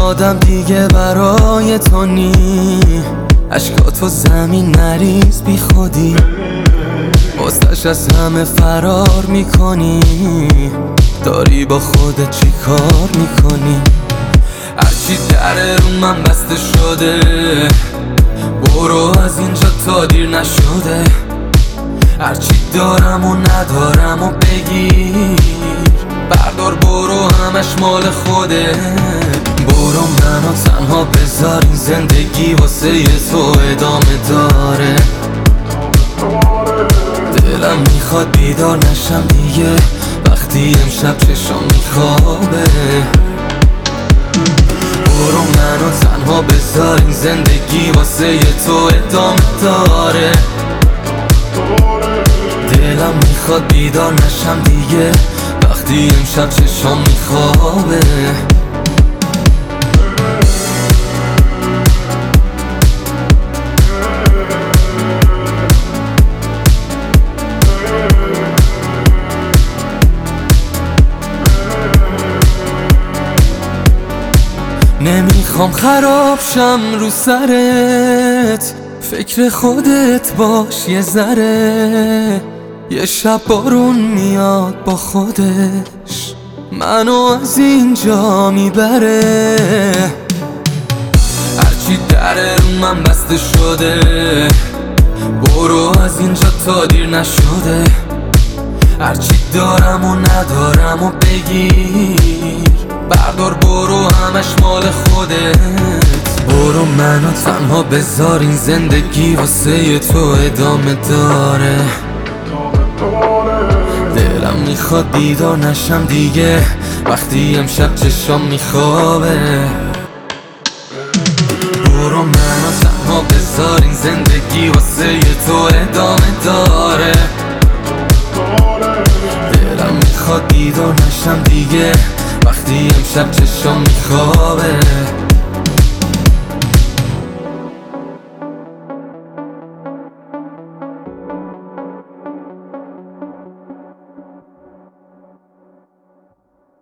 آدم دیگه برای تو نی، عشقاتو زمین نریز بی خودی، واسش از همه فرار میکنی، داری با خودت چی کار میکنی؟ هرچی در رو من بسته شده، برو از اینجا تا دیر نشده، هرچی دارم و ندارم و بگیر، بردار برو همش مال خوده. برو منو تنها بذار، این زندگی واسه تو ادامه داره. دلم میخواد بیدار نشم دیگه، وقتی امشب چشام میخوابه. برو منو تنها بذار، این زندگی واسه تو ادامه داره. دلم میخواد بیدار نشم دیگه، وقتی امشب چشام میخوابه. نمیخوام خراب شم رو سرت، فکر خودت باش یه ذره. یه شب بارون میاد با خودش، منو از اینجا میبره. هرچی در رو من بسته شده، برو از اینجا تا دیر نشده، هرچی دارم و ندارم و بگیر، بردار برو همش مال خودت. برو منو تنها بذار، این زندگی واسه تو ادامه داره. دلم میخواد بیدار نشم دیگه، وقتی امشب چشام میخوابه. برو منو تنها بذار، این زندگی واسه تو ادامه داره. دلم میخواد بیدار نشم دیگه، وقتی امشب چشام میخوابه.